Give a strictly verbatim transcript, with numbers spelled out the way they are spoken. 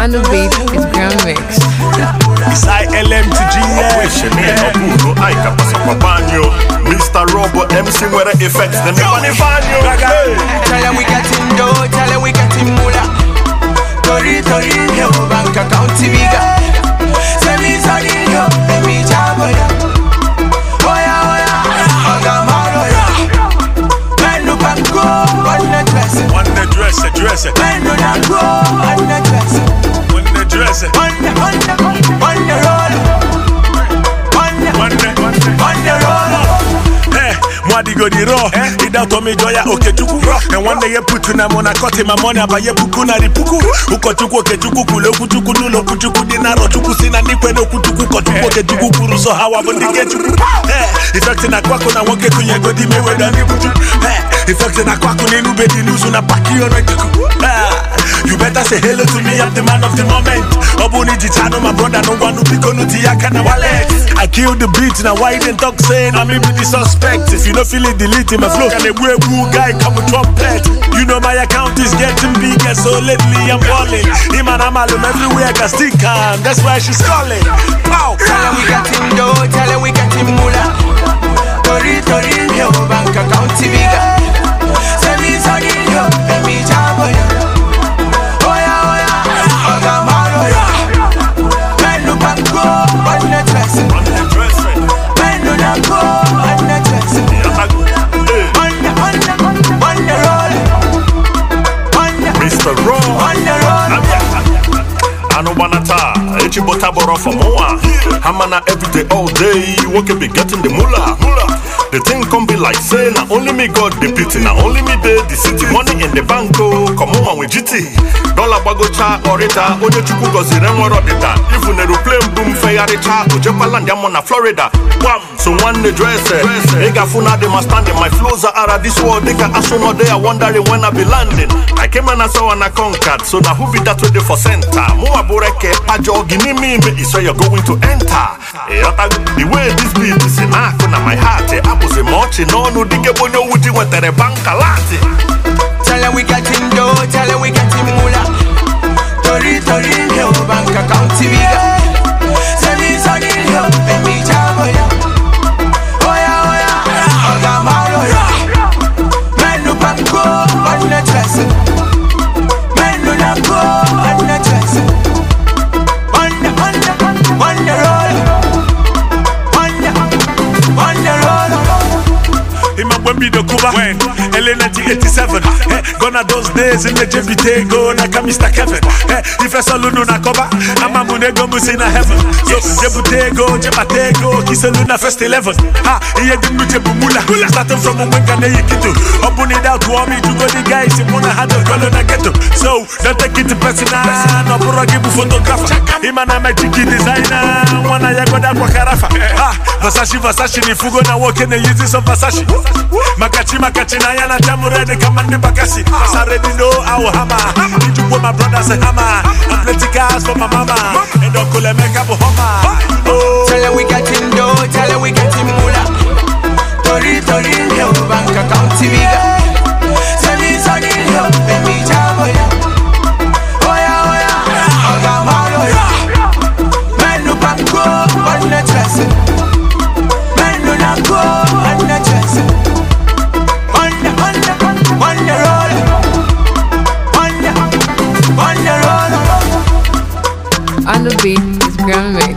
On the beat is Grand Mix. It's I L M to G S. Mister Robo M C where the effects the money value. Tell them we getting dough, tell them we getting moolah. Tori tori yo bank account biga. Say me sorry yo, me chaboya. Oya oya, oga maroya. Men no can go, one the dress. One the dress, dress. Men no can go, one the dress. One the dress. One the one the one the roll. One the one the one the roll. Mwadi go di raw, ida to me joya okechuku. And one day you put na mona kote ma money abaye puku na ripuku. Ukochuku okechuku kulo kuchuku nulo kuchuku dinaro chuku sina nikwe no kuchuku kochuku okechuku kuru so hawa bondi kechuku. Eh, effect na kwako na woke kunye go di mewe da ni buchu. Eh, effect na kwako ni nube di nusu na paki ono chuku. You better say hello to me, I'm the man of the moment. Obuni jichano my brother no one no piko no tiyaka na wallet. I kill the beat now why they talk saying I'm be the suspect. If you don't feel it, delete my flow. Can a weird guy come with trumpet? You know my account is getting bigger, so lately I'm balling. Him and I'm alone everywhere, I can stick on. That's why she's calling. Pow! Tell her we getting dough, tell her we getting moolah. Tori tori yo bank account biga. Say me sorry yo, me chaboya. Oya oya, oga maroya. Men no can go, one the dress. One the dress. Men no can go, one the dress. Mister Raw, I know one at all. Echi botaboro for more. Hamana every day, all day. You can be getting the moolah. The thing can be like say, now only me got the pity, now only me the the city money in the banko. Come on with G T. Dollar bago cha orita. Oje chuku gozi renwa rodita. Even a plane boom fayari cha. Oje paland yamona Florida. Wham. So one the dress. Ega funa de must stand in my flows are this world. They can ask no day. I wondering when I be landing. I came and I saw and I conquered. So now who be that way for center? Moa boreke pajo gini me be so you're going to enter. The way this beat is in na my heart. I was a much no no dinge bonyo wuji wetere banka lati. Tell her we getting dough, tell her we getting moolah. Tori tori yo bank account biga. Say me sorry yo, me chaboya. Oya oya, oga maroya. Men no can go, one the dress. Men no can go, one the dress. One the one the one the roll. One the one the roll. When be the Cuba when L nineteen eighty-seven eh, gonna those days in the J B T go na Mister Kevin eh, if I saw Luna na Koba I'm a mune go musina heaven so J B T go J B T go Kiss Luna first eleven ha iye dinu Jebu Mula starting from Mwenga na Yikitu Obuni out to me to go the guys in Muna had a color na ghetto so don't take it personal no bro give photographer him and I'm a jiki designer wanna ya go da kwa karafa ha Versace Versace ni fugo na walk in the uses of Versace Makachi Makachi na yana jamu ready kama ni bakasi cause I already know how hammer need you put my brothers a hammer and plenty cars for my mama and don't call me Cabo Homa tell her we getting dough tell her we getting moolah Tori Tori yo bank account biga say me sorry yo me chaboya Oya oya oga maroya men no can go one the dress men no can go one the dress On the beat is Grand Mix.